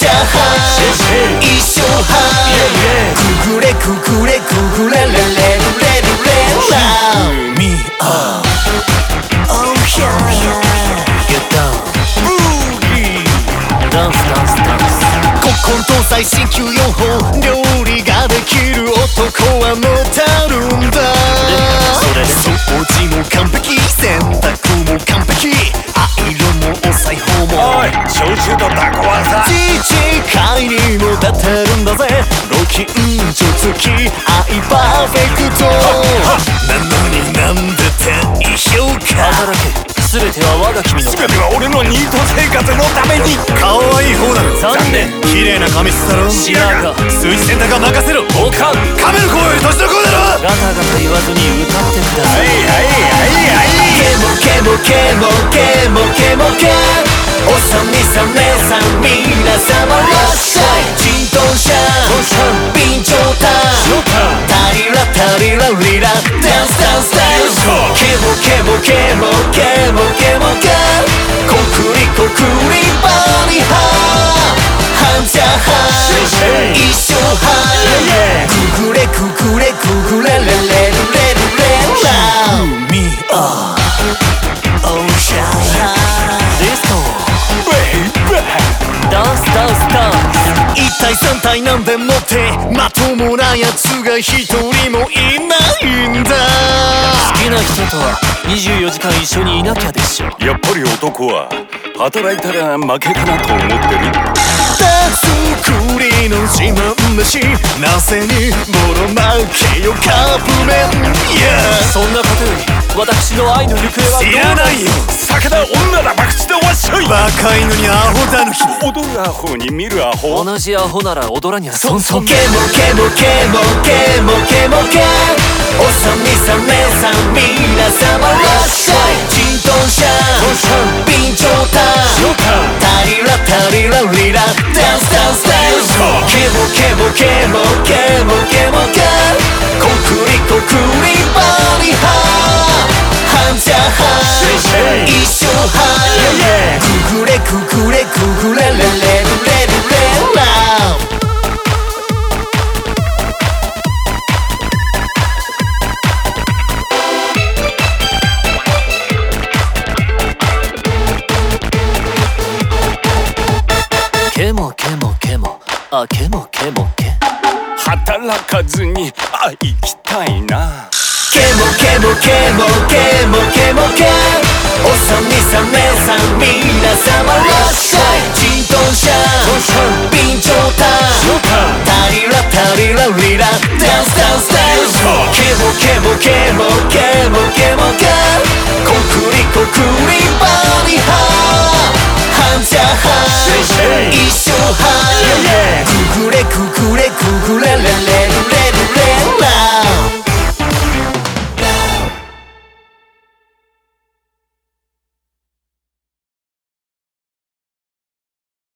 チャーハン一生半くぐれくぐれくぐれレレレレレレラブ Me up Oh yeah Get down Boogie ダンスダンスダンスコン搭載新旧4本料理ができる男はモテるんだ掃除も完璧洗濯も完璧アイロンもお裁縫もおい焼酎とタコはさ自治会にも立てるんだぜご近所付き愛パーフェクトなのになんで低評価働け全ては我が君の全ては俺のニート生活のために可愛い方だろ残念綺麗な髪質だろ白髪水洗濯は任せろおかん噛める子より年の子だろガタガタ言わずに歌ってくださいケモケモケモケモケモケおさみさん姉さん皆様らっしゃいチントンシャン備長炭タリラタリラリラダンスダンスダンスケモケモケモケモケモケコクリコクリバリハーハンチャーハン一生半くぐれくぐれくぐれレレレレレラブ Me up Oh yeah ディスコダンスダンスダンス一体三体なんでもってまともなやつが一人もいないんだ好きな人とは24時間一緒にいなきゃでしょやっぱり男は働いたら負けかなと思ってる手作りの自慢飯なぜにボロ負けよカップ麺 Yeah そんなことより私の愛の行方はどう知らないよ酒だ女だ博打だわっしょいバカ犬にアホだぬき踊るアホに見るアホ同じアホなら踊らにゃそんそんケモケモケモケモケモケおさみさん姉さん皆様らっしゃいチントンシャン備長炭タリラタリラリラダンスダンスダンスケモケモケモケモケモケコクリコクリバリハーハンチャーハン一生半くぐれくぐれくぐれレレレレレラブケモケモケモあケモケモケ働かずにあ生きたいなケモケモケモケモケモケおさみさん姉さん皆様らっしゃいチントンシャン備長炭タリラタリラリラダンスダンスダンスケモケモケモケモケモケ